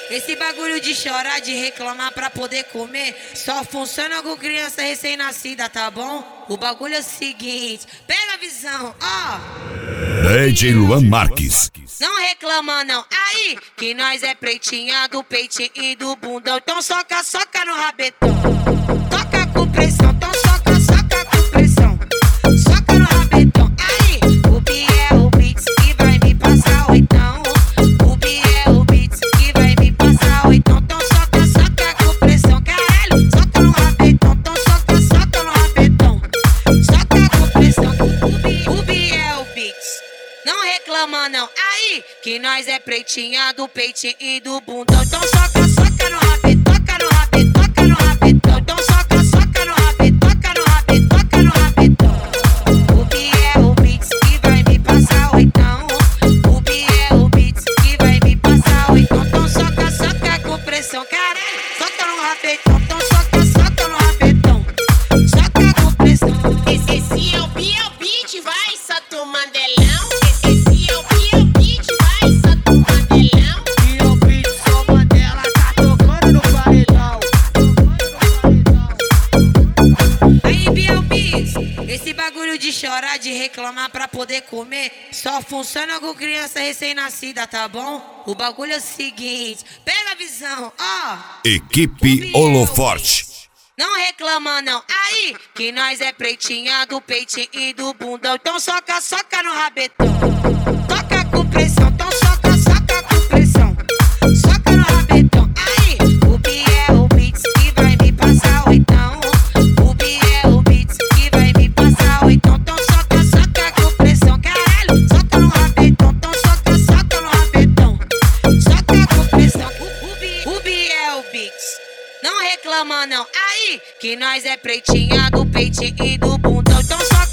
Esse bagulho de chorar, de reclamar pra poder comer, só funciona com criança recém-nascida, tá bom? O bagulho é o seguinte, pega a visão, ó. DJ Luan Marques. Não reclama não, aí que nós é pretinha do peitinho e do bundão. Então soca, soca no rabetão. Toca com pressão, então soca, soca com pressão. Soca no rabetão, aí o Biel Beats que vai me passar oitão. O Biel Beats que vai me passar oitão. Então soca, soca com pressão, caralho. Soca no rabetão, então soca, soca no rabetão. Soca com pressão, o Biel Beats. Não reclama não, aí que nós é pretinha do peitinho e do bundão. Então soca, soca no rabetão, toca no rabetão, toca no rabetão. Então soca, soca no rabetão, toca no rabetão, toca no rabetão. O Biel Beats que vai me passar oitão. O Biel Beats que vai me passar oitão. Então soca, soca com pressão, caralho. Soca no rabetão, então soca, soca no rabetão. Soca com pressão. Esse é o Biel Beats, vai, Sato Mandelão. Esse é o Biel Beats, vai, Sato Mandelão. Biel Beats, só Mandela, tá tocando no paredão. Aí, Biel Beats, esse bagulho de chorar, de reclamar pra poder comer, só funciona com criança recém-nascida, tá bom? O bagulho é o seguinte, pega a visão, ó. Equipe Holoforte. Não reclama não, aí que nós é pretinha do peitinho e do bundão. Então soca, soca no rabetão. Toca com pressão, então soca, soca com pressão. Soca no rabetão, aí o Biel Beats que vai me passar oitão. O Biel Beats que vai me passar oitão. Então soca, soca com pressão, caralho. Soca no rabetão, então soca, soca no rabetão. Soca com pressão, o Biel Beats. Não reclama não, aí que nós é pretinha do peitinho e do bundão. Então soca.